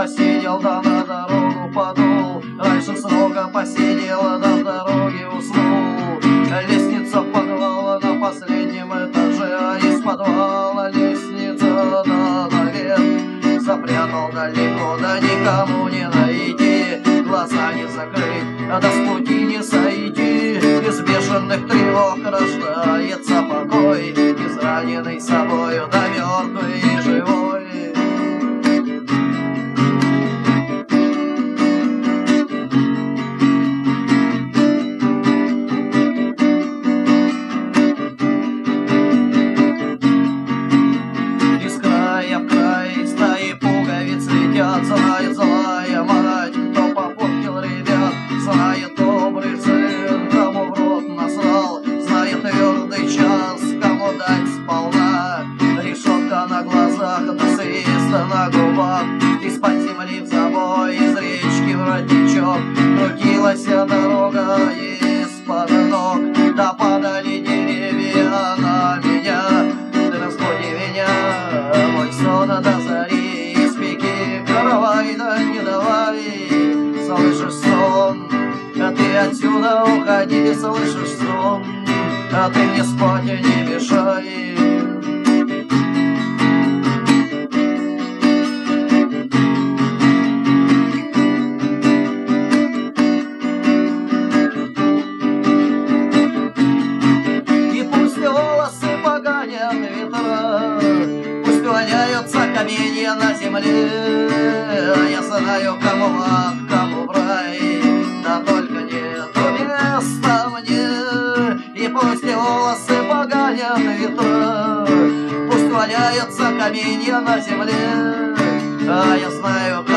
посидел, да на дорогу подул. Раньше срока посидел, да в дороге уснул. Лестница в подвал на последнем этаже, а из подвала лестница наверх. Запрятал далеко, да никому не найти, глаза не закрыть, а до пути не сойти. Из бешеных тревог рождается покой, израненный собою, да мертвый и живой. Из края в край стаи пуговиц летят, знает злая мать, кто попортил ребят, знает добрый сын, кому в рот насрал, знает твердый час, кому дать сполна. Решетка на глазах, да свист на губах, из-под земли в забой, из речки в родничок крутилась дорога из-под ног, да падали деревья на меня. Ты разбуди меня, мой сон до зари, испеки каравай, да не давай. Слышишь сон, а ты отсюда уходи, слышишь сон, а ты мне спать не мешай. Пусть валяются каменья на земле, я знаю, кому ад, кому в рай, да только нету места мне. И пусть волосы погонят ветра, пусть валяются каменья на земле, а я знаю,